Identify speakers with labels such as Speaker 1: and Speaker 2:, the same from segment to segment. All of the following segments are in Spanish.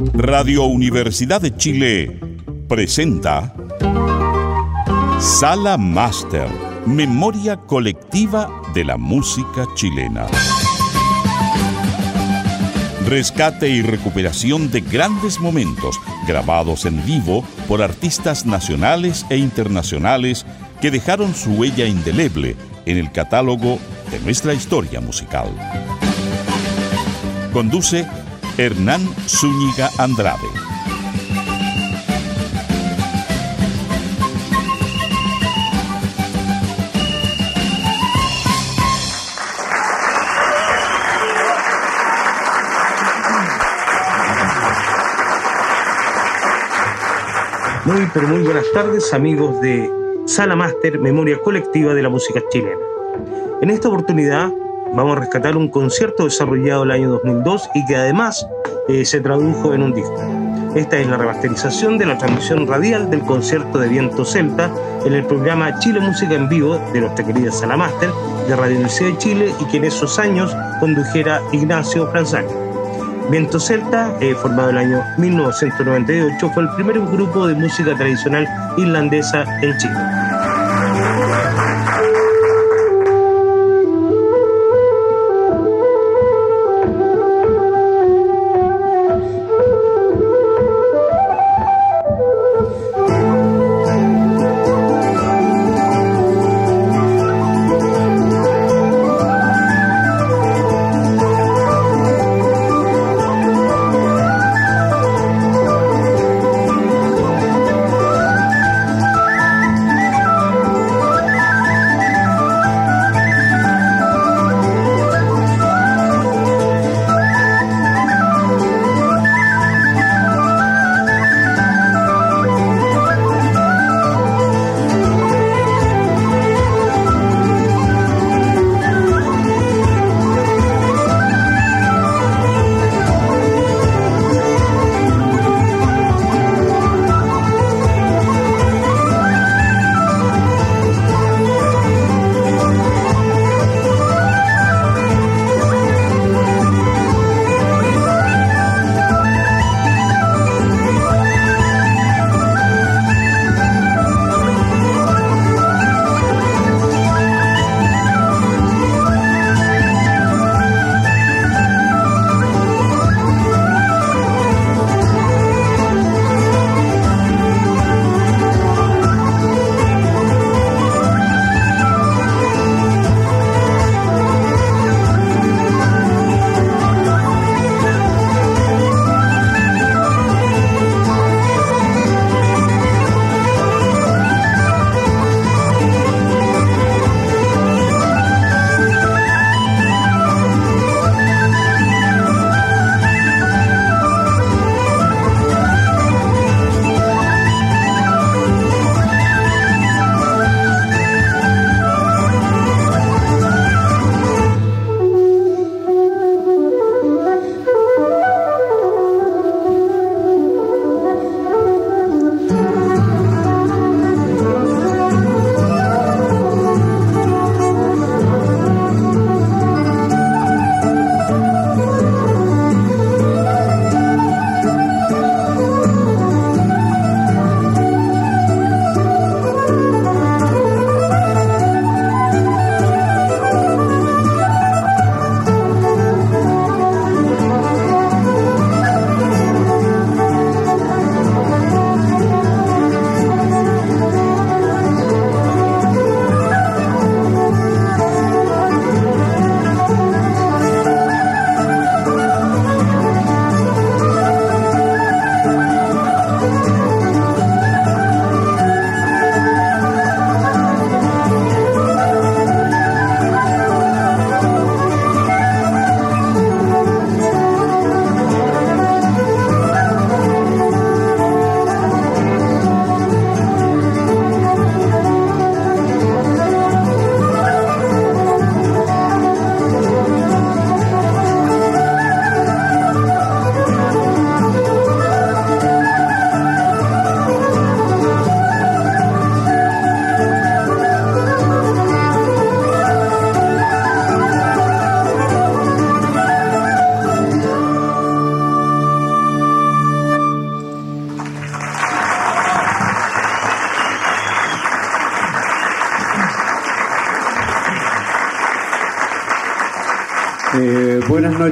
Speaker 1: Radio Universidad de Chile presenta Sala Máster, memoria colectiva de la música chilena. Rescate y recuperación de grandes momentos grabados en vivo por artistas nacionales e internacionales que dejaron su huella indeleble en el catálogo de nuestra historia musical. Conduce Hernán Zúñiga Andrade.
Speaker 2: Muy buenas tardes, amigos de Sala Máster, memoria colectiva de la música chilena. En esta oportunidad vamos a rescatar un concierto desarrollado el año 2002 y que además se tradujo en un disco. Esta es la remasterización de la transmisión radial del concierto de Viento Celta en el programa Chile Música en Vivo de nuestra querida Sala Máster de Radio Universidad de Chile, y que en esos años condujera Ignacio Franzani. Viento Celta, formado en el año 1998, fue el primer grupo de música tradicional irlandesa en Chile.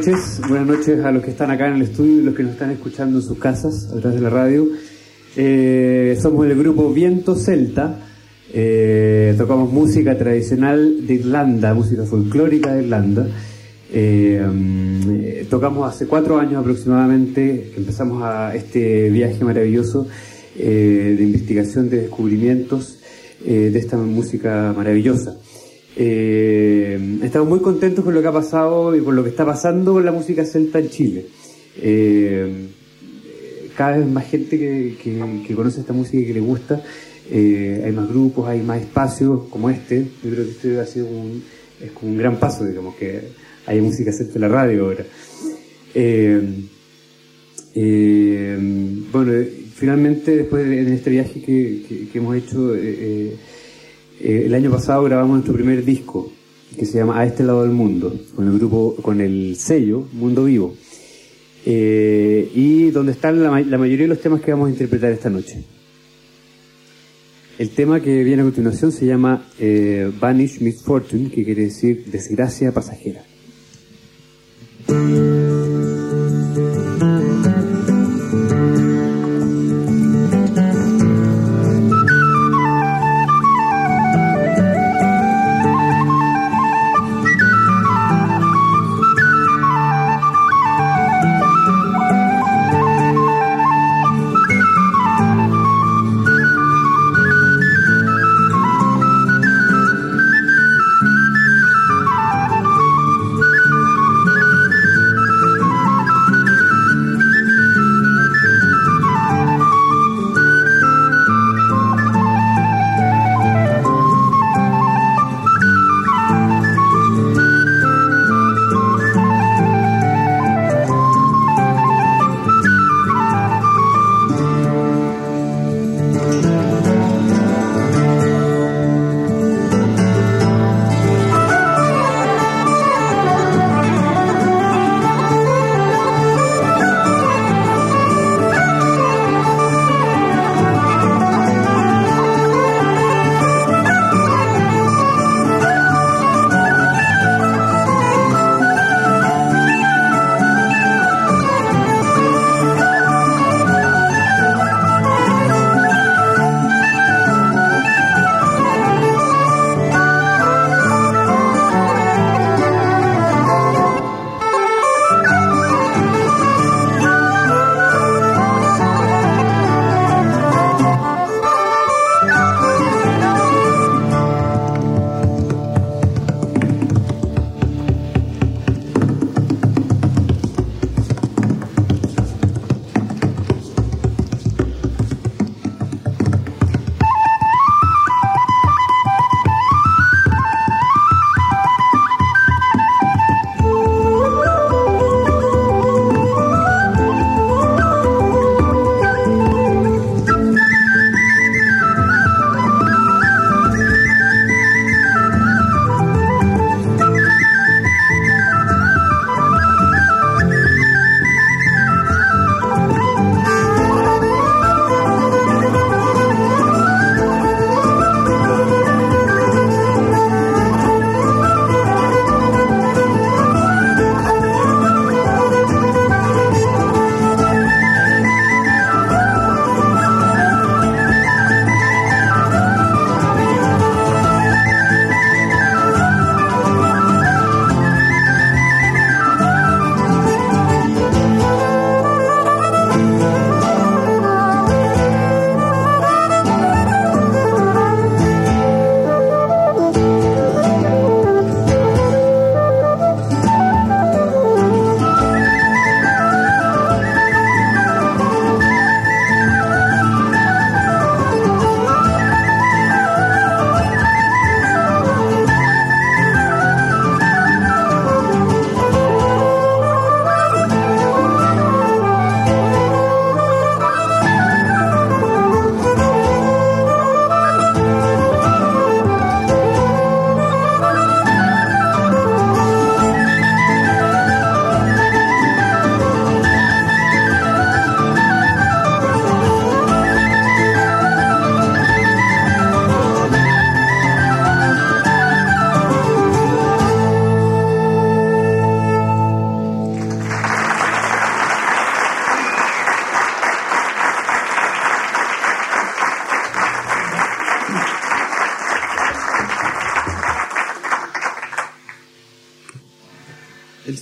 Speaker 3: Buenas noches a los que están acá en el estudio y los que nos están escuchando en sus casas, a través de la radio. Somos el grupo Viento Celta. Tocamos música tradicional de Irlanda, música folclórica de Irlanda. Tocamos hace 4 años aproximadamente, que empezamos a este viaje maravilloso de investigación, de descubrimientos de esta música maravillosa. Estamos muy contentos con lo que ha pasado y con lo que está pasando con la música celta en Chile. Cada vez más gente que conoce esta música y que le gusta. Hay más grupos, hay más espacios como este. Yo creo que este ha sido es como un gran paso, digamos, que hay música celta en la radio ahora. Bueno, finalmente, después en este viaje que hemos hecho, el año pasado grabamos nuestro primer disco, que se llama A este lado del mundo, con el sello Mundo Vivo, y donde están la mayoría de los temas que vamos a interpretar esta noche. El tema que viene a continuación se llama Vanish Misfortune, que quiere decir desgracia pasajera.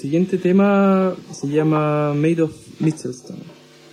Speaker 4: siguiente tema se llama Made of Mistletoe.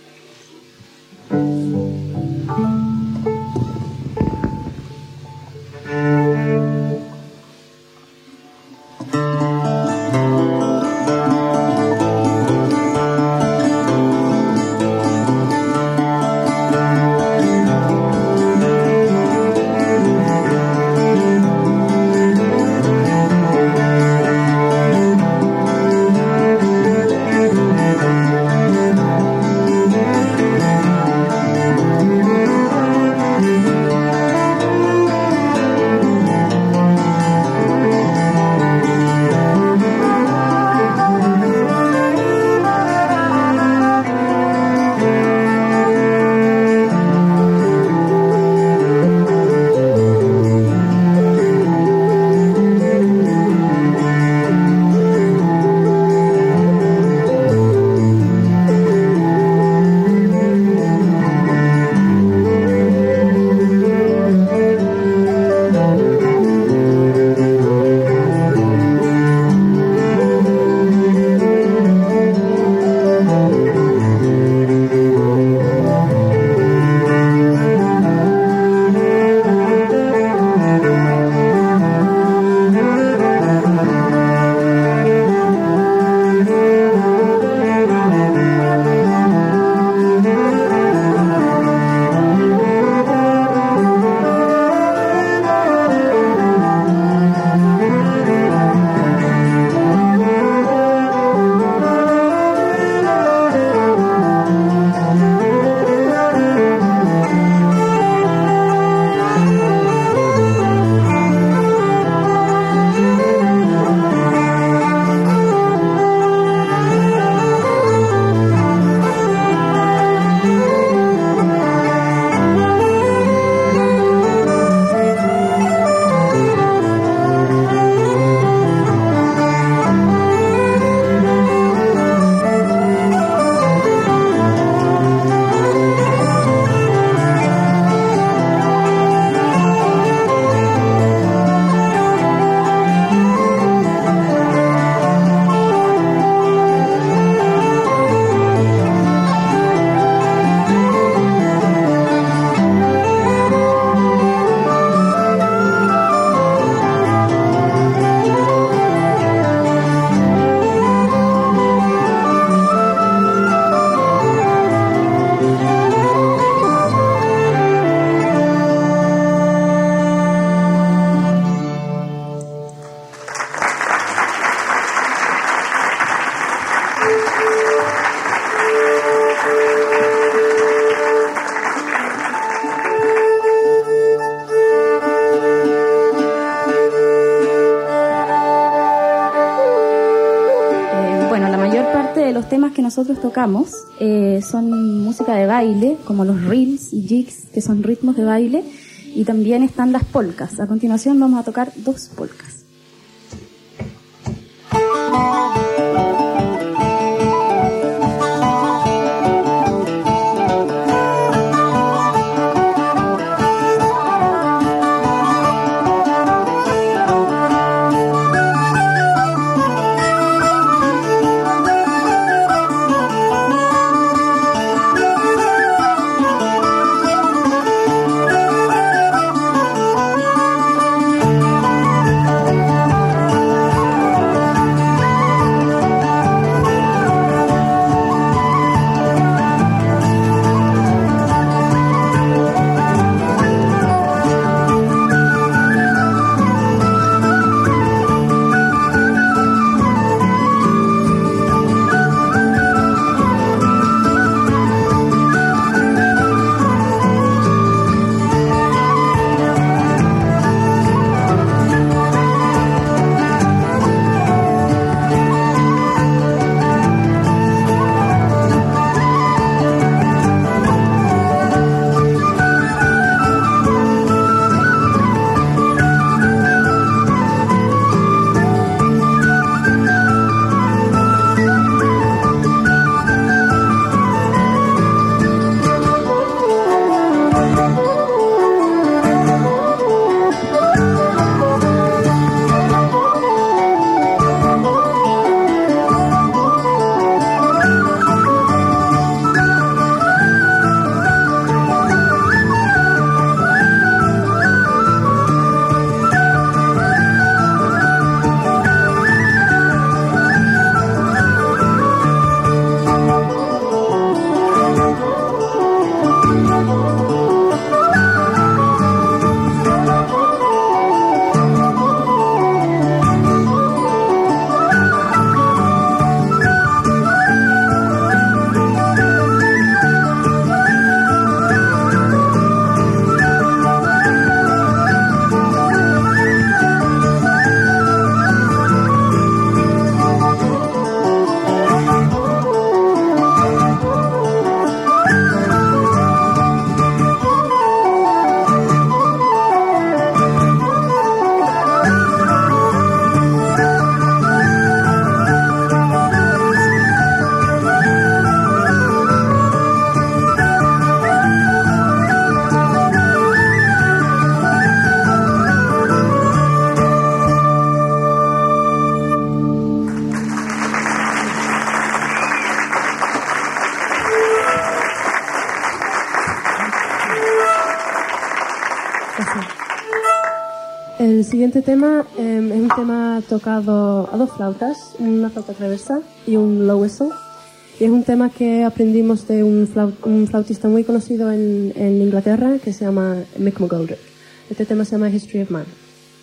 Speaker 5: los temas que nosotros tocamos son música de baile, como los reels y jigs, que son ritmos de baile, y también están las polcas. A continuación vamos a tocar 2 polcas.
Speaker 6: El siguiente tema es un tema tocado a dos flautas, una flauta traversa y un low whistle. Y es un tema que aprendimos de un flautista muy conocido en Inglaterra que se llama Mick McGoldrick. Este tema se llama History of Man.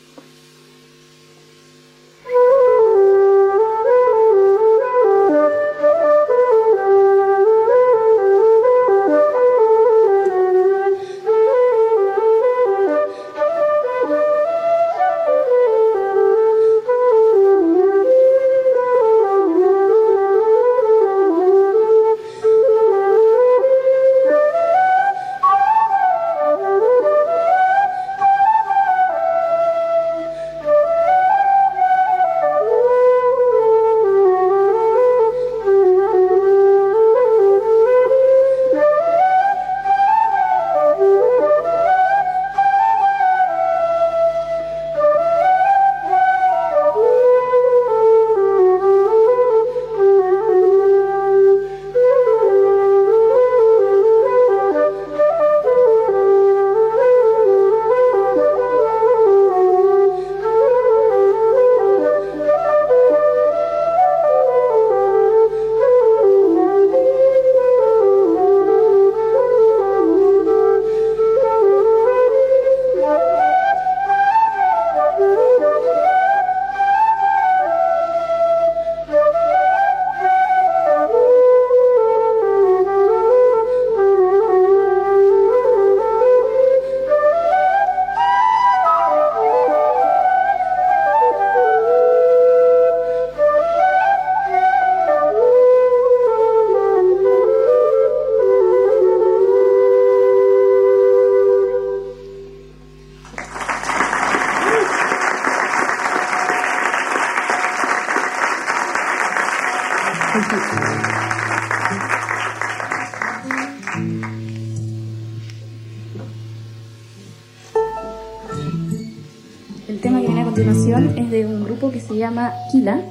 Speaker 5: El tema que viene a continuación es de un grupo que se llama Kila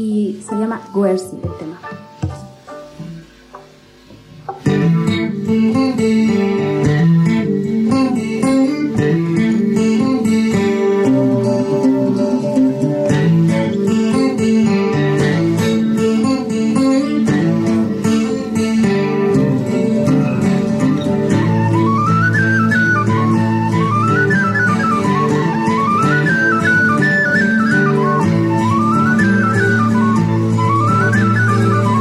Speaker 5: y se llama Goersi el tema.
Speaker 7: Thank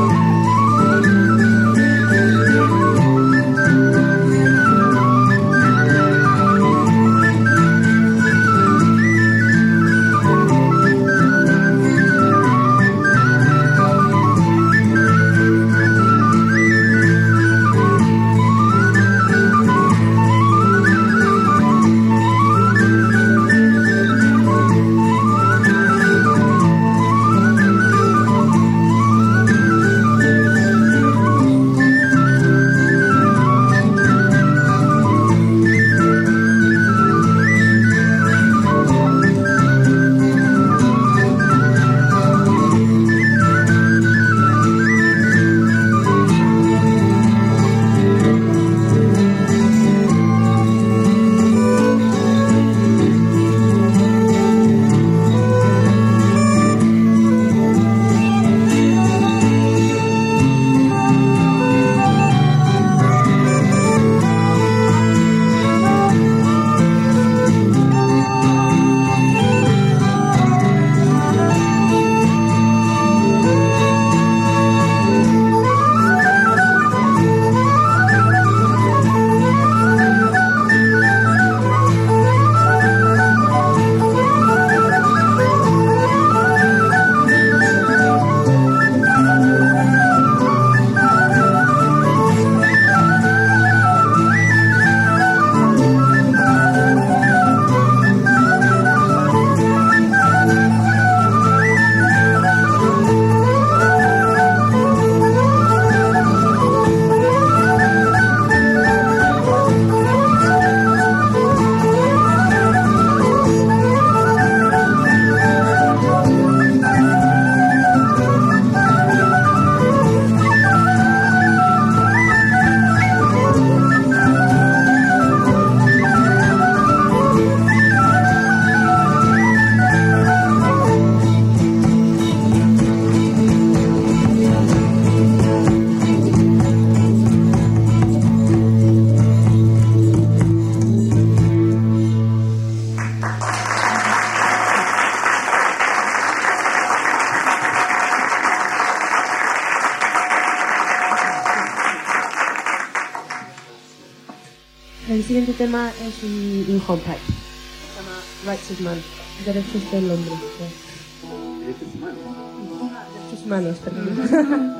Speaker 6: El siguiente tema es un hornpipe. Se llama Rights of Man, Derechos del Hombre.
Speaker 3: ¿Derechos humanos?
Speaker 6: Derechos humanos, perdón.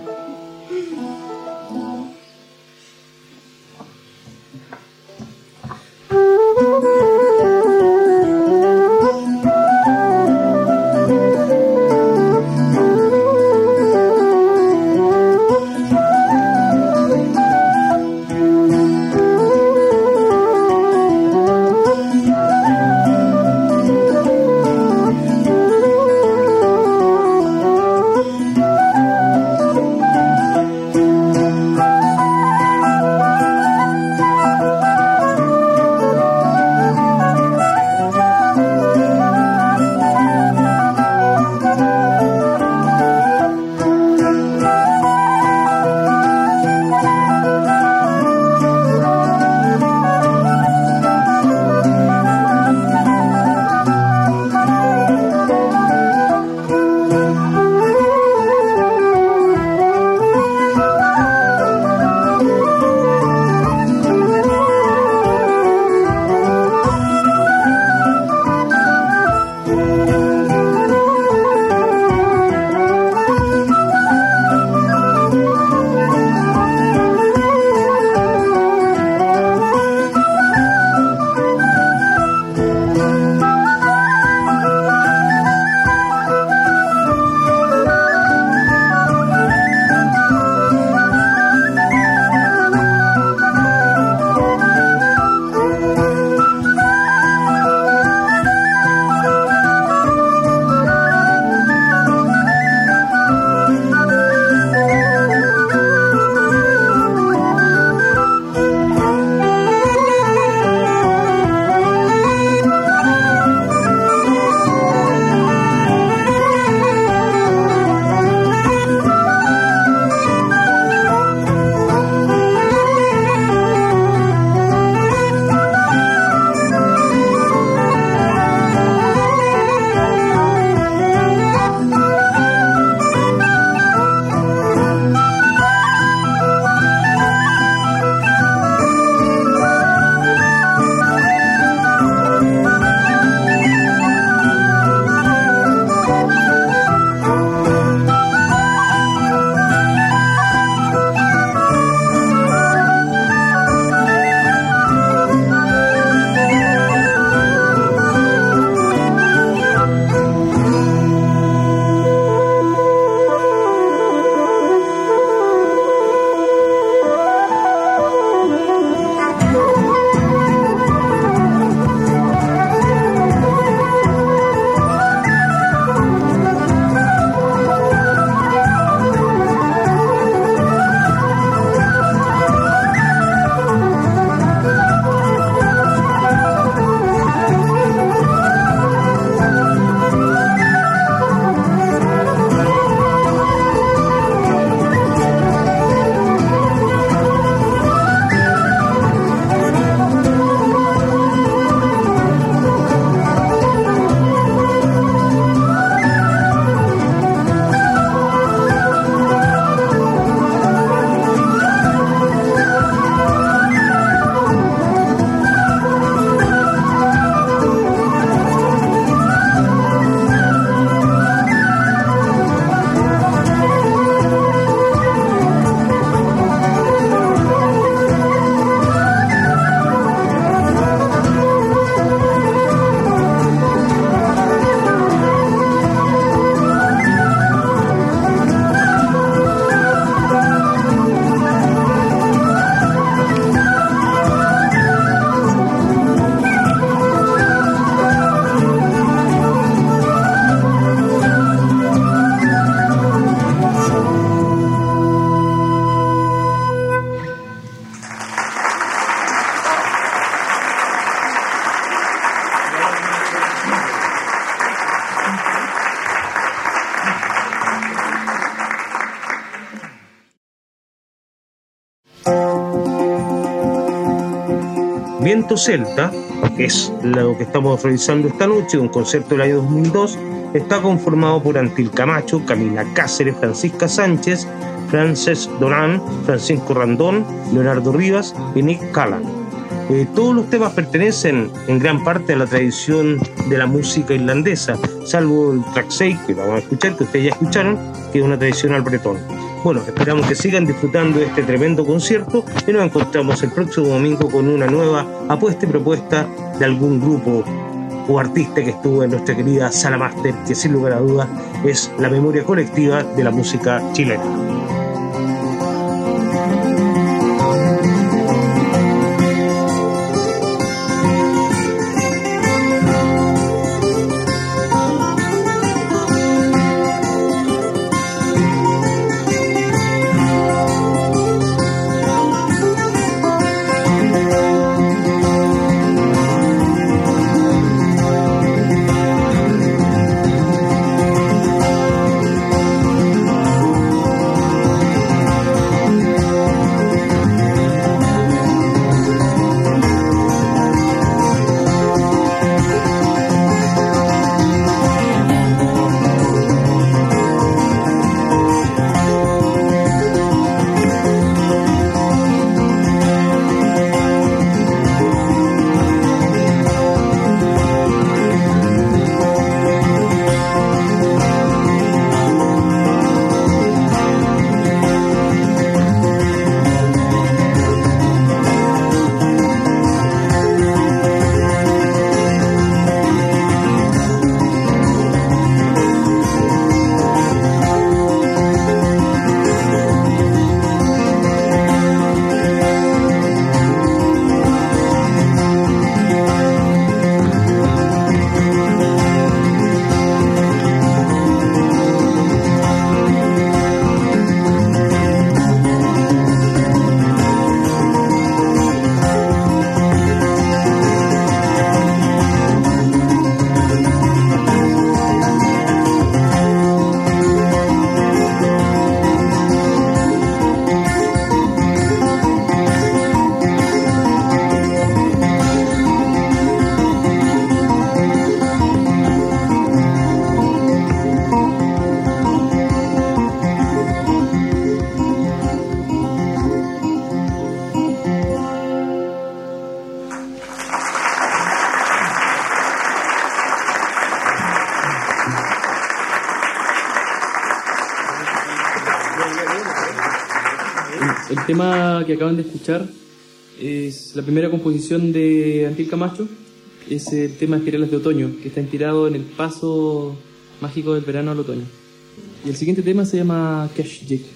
Speaker 2: Viento Celta, que es lo que estamos realizando esta noche, un concierto del año 2002, está conformado por Antil Camacho, Camila Cáceres, Francisca Sánchez, Frances Dorán, Francisco Randón, Leonardo Rivas y Nick Callan. Todos los temas pertenecen en gran parte a la tradición de la música irlandesa, salvo el track 6 que vamos a escuchar, que ustedes ya escucharon, que es una tradicional bretón. Bueno, esperamos que sigan disfrutando de este tremendo concierto y nos encontramos el próximo domingo con una nueva apuesta y propuesta de algún grupo o artista que estuvo en nuestra querida Sala Máster, que sin lugar a dudas es la memoria colectiva de la música chilena.
Speaker 4: El tema que acaban de escuchar es la primera composición de Antil Camacho. Es el tema Espirales de Otoño, que está inspirado en el paso mágico del verano al otoño. Y el siguiente tema se llama Cash Jig.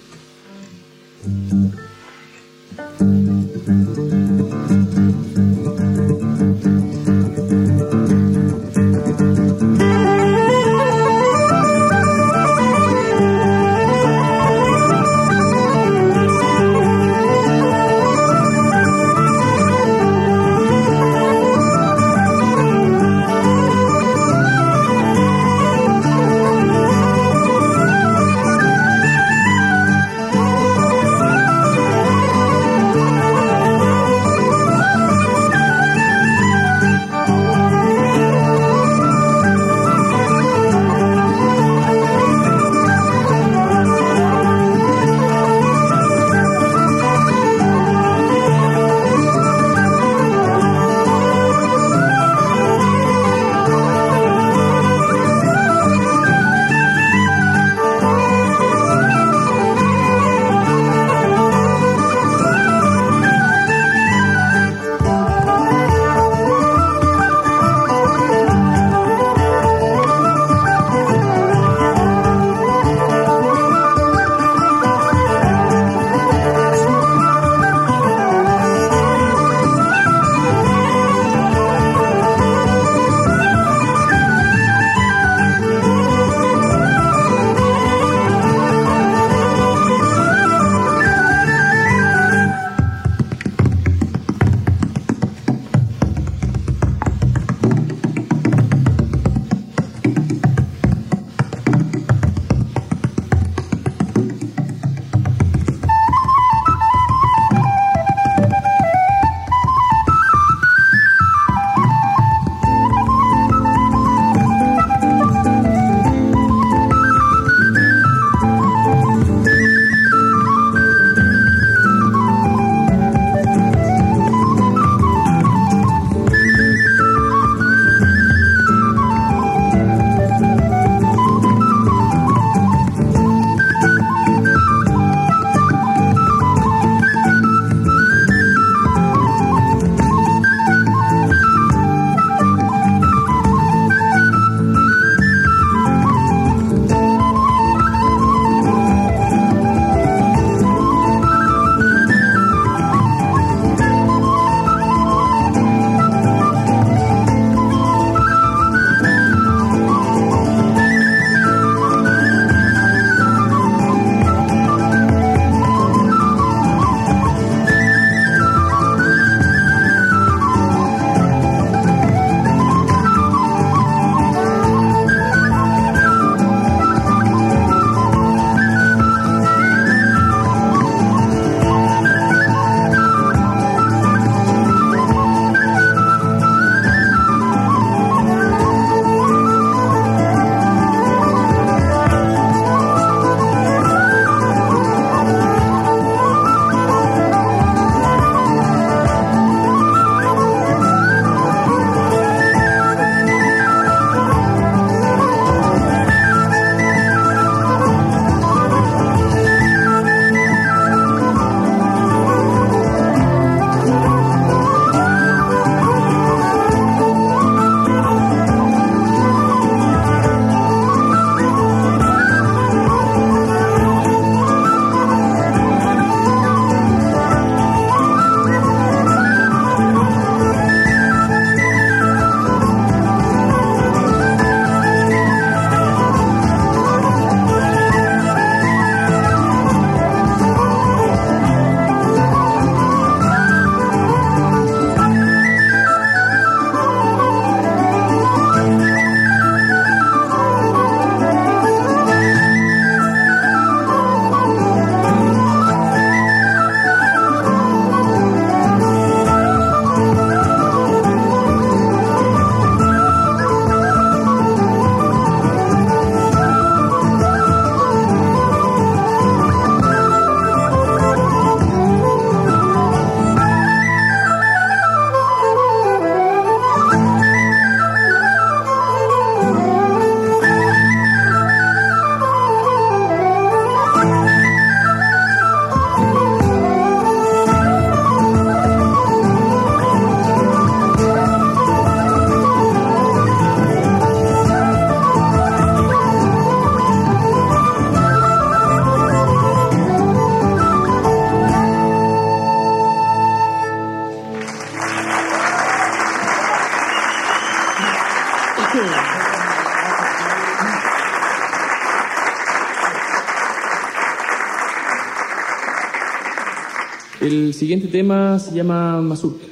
Speaker 4: El siguiente tema se llama Mazurka.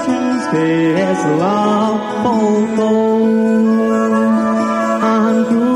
Speaker 7: His love for gold and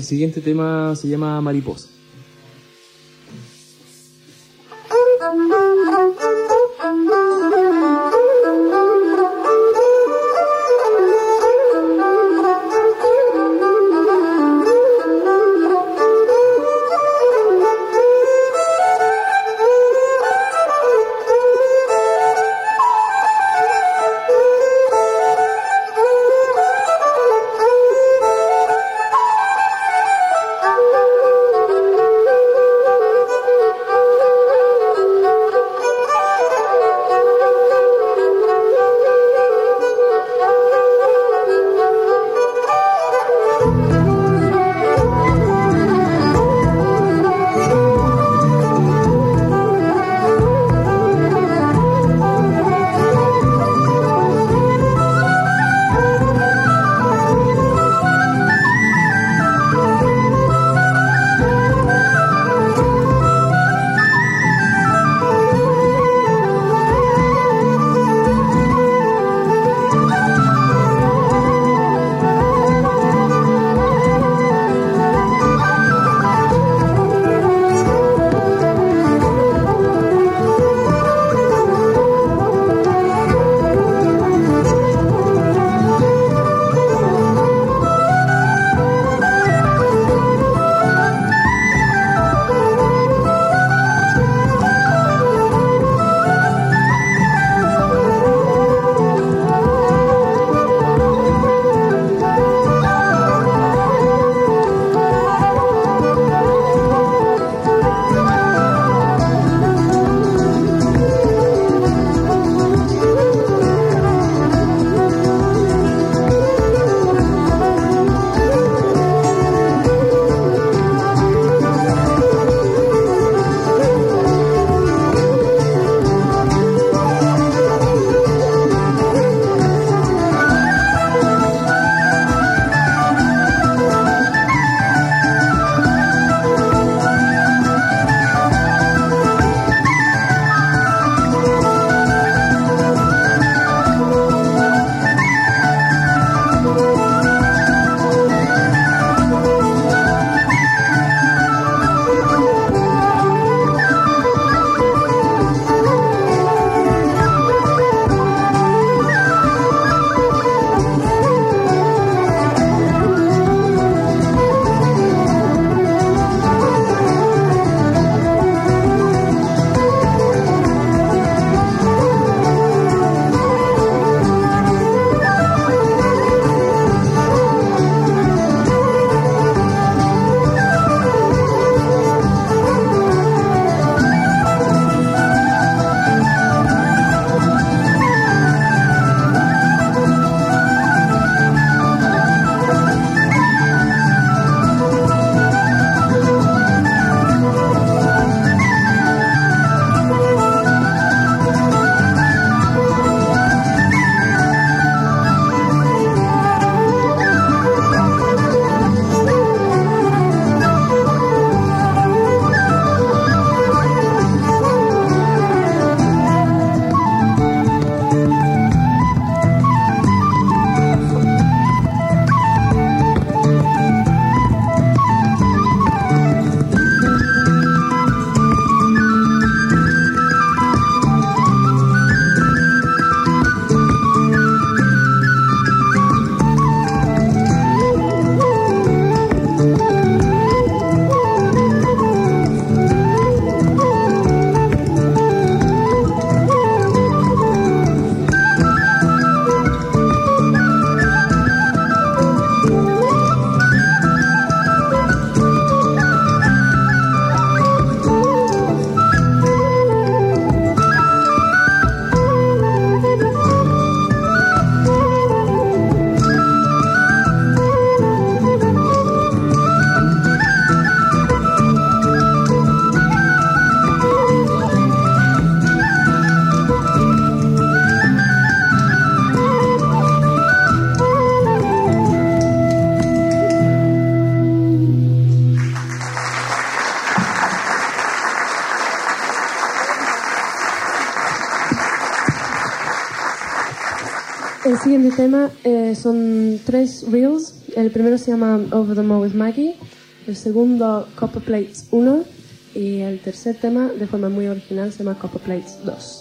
Speaker 4: siguiente tema se llama Mariposa.
Speaker 6: El siguiente tema son 3 reels. El primero se llama Over the Moor with Maggie. El segundo, Copper Plates 1. Y el tercer tema, de forma muy original, se llama Copper Plates 2.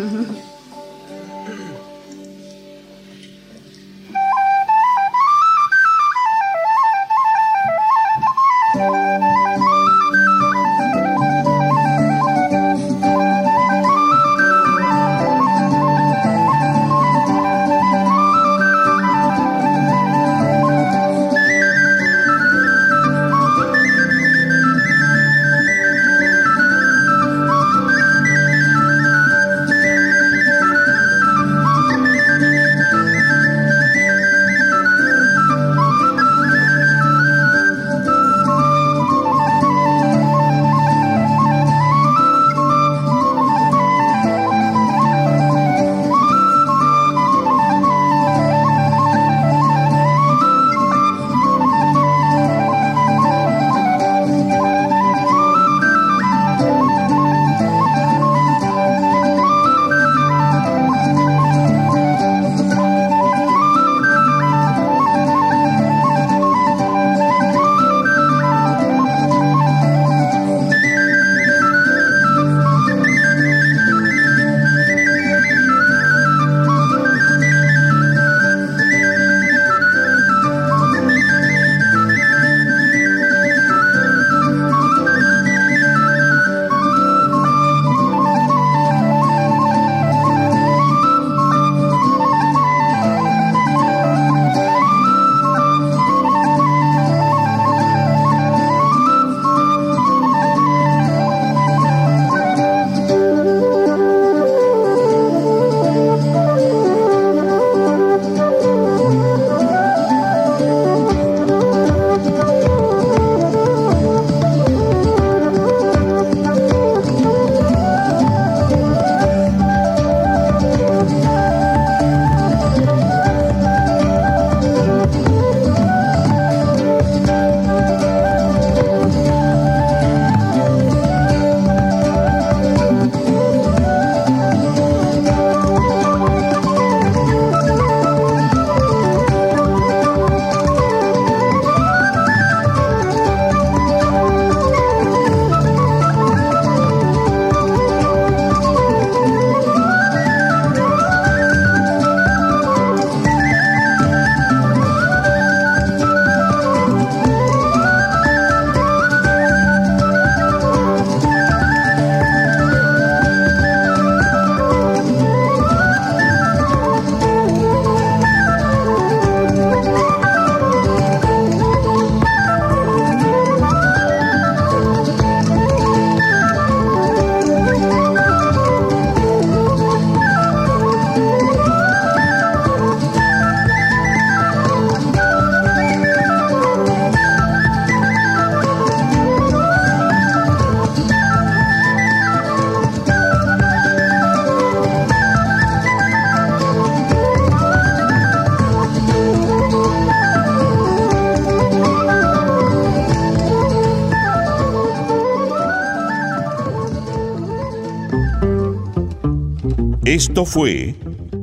Speaker 1: Esto fue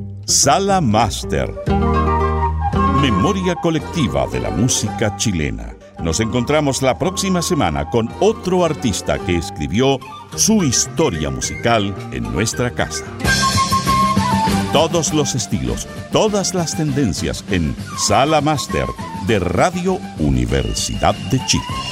Speaker 1: Sala Máster, memoria colectiva de la música chilena. Nos encontramos la próxima semana con otro artista que escribió su historia musical en nuestra casa. Todos los estilos, todas las tendencias en Sala Máster de Radio Universidad de Chile.